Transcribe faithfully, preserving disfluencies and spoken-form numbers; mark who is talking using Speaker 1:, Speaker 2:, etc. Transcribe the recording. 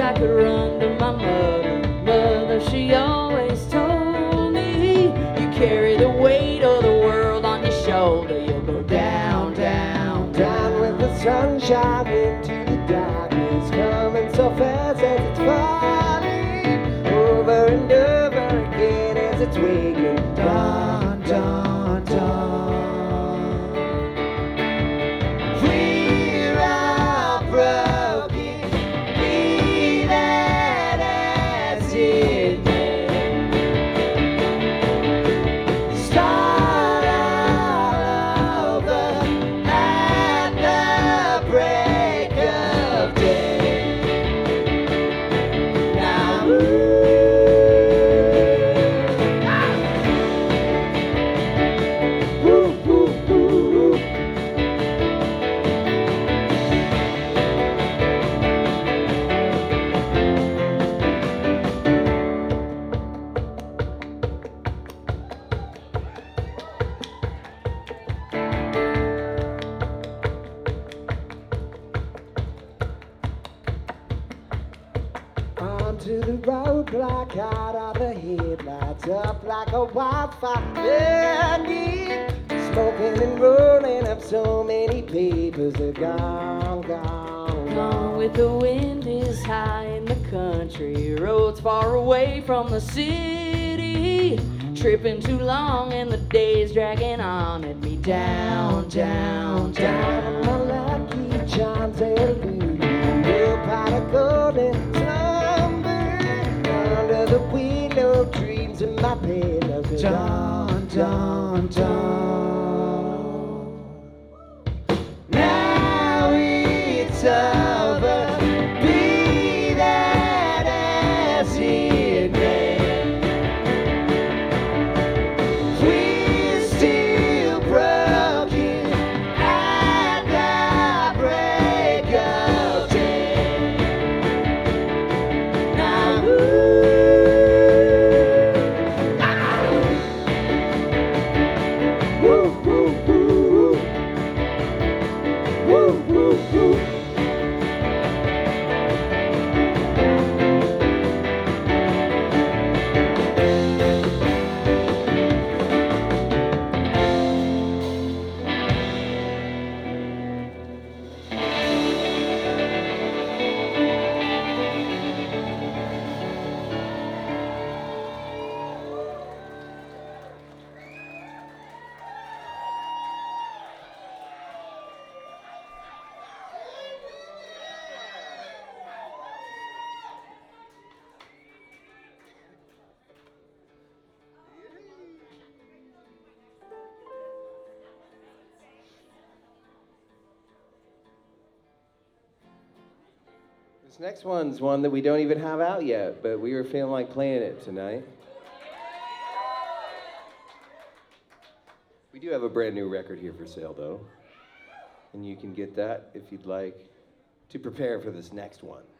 Speaker 1: I could run to my mother. Mother, she always told me, you carry the weight of the world on your shoulder. You'll go down, down,
Speaker 2: Down with the sunshine into the darkness, coming so fast as it's falling, over and over again as it's waking. Dawn, dawn, dawn. We're all broken, be that as it may. Start all over at the break of day. Now, ooh, ah. Ooh, ooh, ooh, ooh. Onto the roadblock, out of the headlights, up like a wildfire burning, smoking and rolling up so many papers. They're gone, gone,
Speaker 1: Gone with the wind is high in the country, roads far away from the city. Tripping too long and the days dragging on at me. Down, down,
Speaker 2: down
Speaker 1: down.
Speaker 2: on my lucky charms, illusion, real pot of golden slumber, under the willow dreams of my pillow. Dawn, dawn, dawn. Now it's over, be that as it may. We're still broken at the break of day. Now, ooh, ah. Woo, woo, woo, woo. Woo, woo, woo. This next one's one that we don't even have out yet, but we were feeling like playing it tonight. We do have a brand new record here for sale, though, and you can get that if you'd like to prepare for this next one.